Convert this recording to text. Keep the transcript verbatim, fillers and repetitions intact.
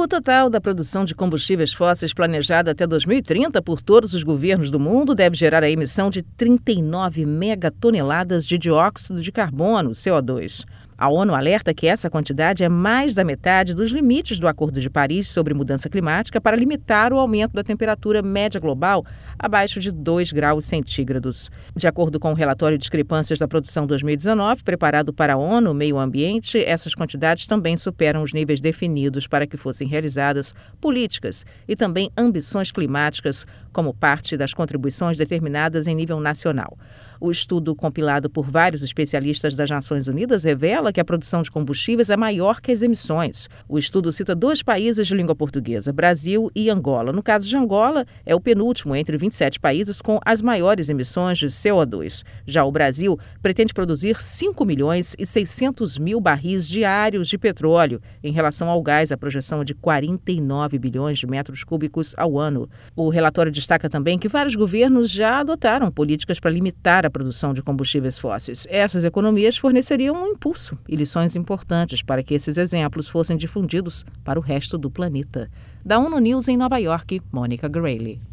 O total da produção de combustíveis fósseis planejada até dois mil e trinta por todos os governos do mundo deve gerar a emissão de trinta e nove megatoneladas de dióxido de carbono, C O dois. A ONU alerta que essa quantidade é mais da metade dos limites do Acordo de Paris sobre mudança climática para limitar o aumento da temperatura média global abaixo de dois graus centígrados. De acordo com o relatório Discrepâncias da Produção dois mil e dezenove, preparado para a ONU Meio Ambiente, essas quantidades também superam os níveis definidos para que fossem realizadas políticas e também ambições climáticas como parte das contribuições determinadas em nível nacional. O estudo compilado por vários especialistas das Nações Unidas revela que a produção de combustíveis é maior que as emissões. O estudo cita dois países de língua portuguesa, Brasil e Angola. No caso de Angola, é o penúltimo entre vinte e sete países com as maiores emissões de C O dois. Já o Brasil pretende produzir cinco milhões e seiscentos mil barris diários de petróleo. Em relação ao gás, a projeção é de quarenta e nove bilhões de metros cúbicos ao ano. O relatório destaca também que vários governos já adotaram políticas para limitar a produção de combustíveis fósseis. Essas economias forneceriam um impulso e lições importantes para que esses exemplos fossem difundidos para o resto do planeta. Da ONU News em Nova York, Mônica Grayle.